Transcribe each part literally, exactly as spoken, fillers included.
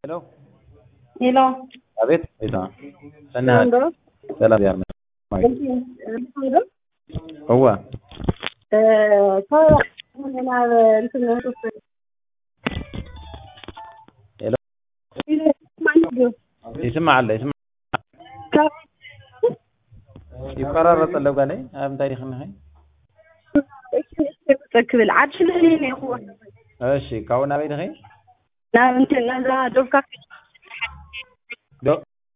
Hello hello अबेत إذا أنا سلام يا عمي هو हेलो يسمع الله يسمع يقرر طلب قال لي أم تاريخ النهاية تكبل عاد شنو هني يا اخوه ايش كون ابي دغي لا انت لا دوكا دو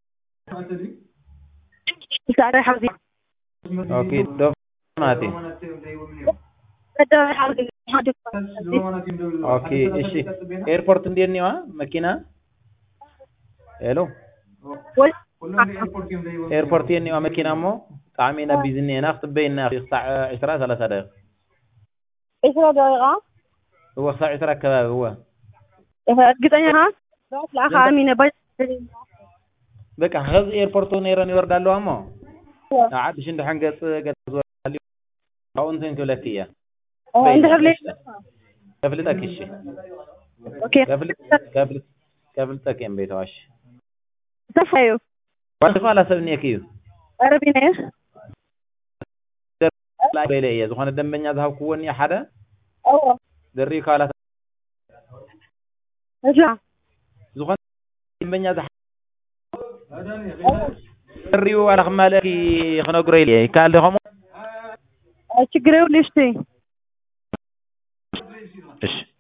سارة حوزي اوكي دو ماتي اوكي ايش ايربورت ندير نيوا مكينه الو ايربورت نيوا مكينه مو طعمينا بيزني انا اخطب بيننا ساعه عشرة ثلاثة دقائق عشرة دقيقة هو ساعه عشرة كباب هو እርግጠኛ ነህ? ላኻ አሚነ ባይ በቃ ህዝ ኤርፖርቱ ነይረን ይወርዳሉ አሞ አዓድሽ እንደ ሐንገጽ ገጽ ወርዳሉ አሁን እንትን ክብለትያ እንደ ህብለሽ ከፍልጠክ እሺ ኦኬ ከፍልጥ ከፍልጥ ከፍልጠክ እም ቤታዋሽ ተፋዩ ወልፋ ላሰብኒየክዩ አረቢነ ላይ በለየ ዝኾነ ደንበኛ ዝሃብኩዎን ሓደ አዎ ደሪ ካላት እዛ ዝኾነ ደንበኛ ዝሃ ደሪው አላ خمالك خنغري لي ካልደኸሙ ችግር የለሽ እሺ